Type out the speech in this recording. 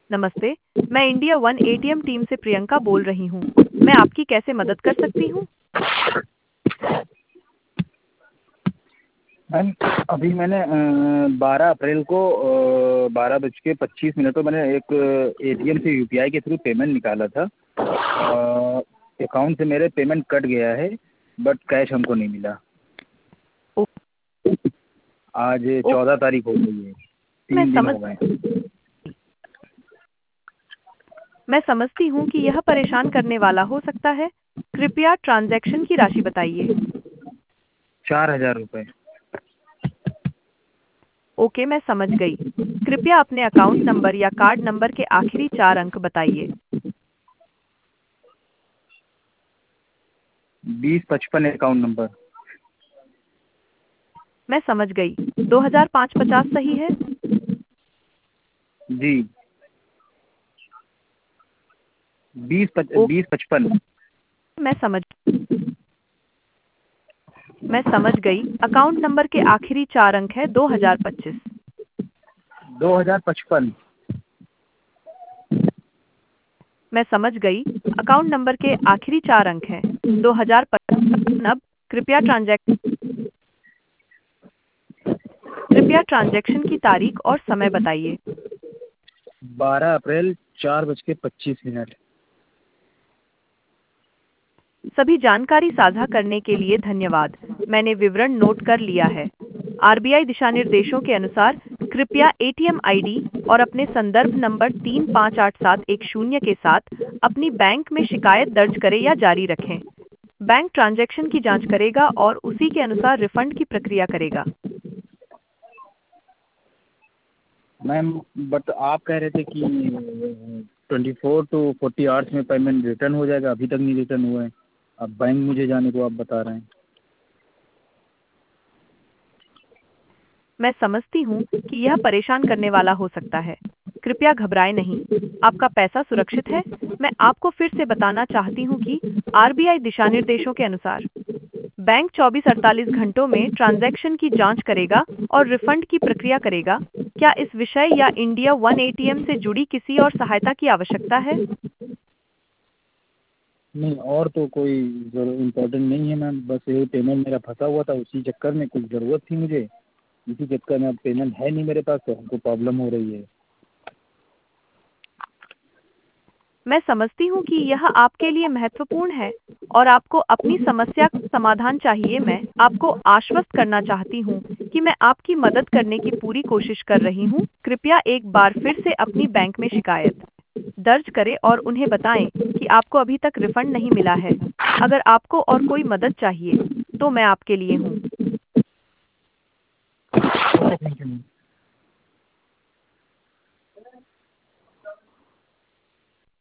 नमस्ते। मैं India one ATM team से प्रियंका बोल रही हूँ। मैं आपकी कैसे मदद कर सकती हूँ? मैम, अभी मैंने 12 अप्रैल को 12:25 पर मैंने एक एटीएम से यूपीआई के थ्रू पेमेंट निकाला था। अकाउंट से मेरे पेमेंट कट गया है, बट कैश हमको नहीं मिला। ओ, आज ओ, 14 तारीख हो गई है, मैं 3 दिन समझ हो गए। मैं समझती हूँ कि यह परेशान करने वाला हो सकता है। कृपया ट्रांजैक्शन की राशि बताइए। 4,000 रुपये। ओके, मैं समझ गई। कृपया अपने अकाउंट नंबर या कार्ड नंबर के आखिरी 4 अंक बताइए। 2055 अकाउंट नंबर। मैं समझ गई। 2550 सही है? जी, ओ, 2055। मैं समझ मैं समझ गई। अकाउंट नंबर के आखिरी 4 अंक है 2025। 2055। मैं समझ गई। अकाउंट नंबर के आखिरी 4 अंक हैं 2055। अब कृपया ट्रांजैक्शन की तारीख और समय बताइए। 12 अप्रैल 4:25। सभी जानकारी साझा करने के लिए धन्यवाद। मैंने विवरण नोट कर लिया है। आरबीआई दिशानिर्देशों के अनुसार कृपया एटीएम आईडी और अपने संदर्भ नंबर 358710 के साथ अपनी बैंक में शिकायत दर्ज करें या जारी रखें। बैंक ट्रांजैक्शन की जांच करेगा और उसी के अनुसार रिफंड की प्रक्रिया करेगा। मैम, बट आप कह रहे थे कि 24 to 40 आवर्स में पेमेंट रिटर्न हो जाएगा, अभी तक नहीं रिटर्न हुआ है। अब बैंक मुझे जाने को आप बता रहे हैं। मैं समझती हूँ कि यह परेशान करने वाला हो सकता है। कृपया घबराएं नहीं। आपका पैसा सुरक्षित है। मैं आपको फिर से बताना चाहती हूँ कि आरबीआई दिशानिर्देशों के अनुसार बैंक 24-48 घंटों में ट्रांजैक्शन की जांच करेगा और रिफंड की प्रक्रिया करेगा। क्या इस विषय या इंडिया वन एटीएम से जुड़ी किसी और सहायता की आवश्यकता है? नहीं, और तो कोई इम्पोर्टेंट नहीं है मैम, बस यही पेमेंट मेरा फंसा हुआ था, उसी चक्कर में कुछ ज़रूरत थी मुझे। इसी चक्कर में अब पेमेंट है नहीं मेरे पास, तो हमको प्रॉब्लम हो रही है। मैं समझती हूँ कि यह आपके लिए महत्वपूर्ण है और आपको अपनी समस्या का समाधान चाहिए। मैं आपको आश्वस्त करना चाहती हूँ कि मैं आपकी मदद करने की पूरी कोशिश कर रही हूँ। कृपया एक बार फिर से अपनी बैंक में शिकायत दर्ज करें और उन्हें बताएं कि आपको अभी तक रिफंड नहीं मिला है। अगर आपको और कोई मदद चाहिए, तो मैं आपके लिए हूँ। Okay, thank you ma'am.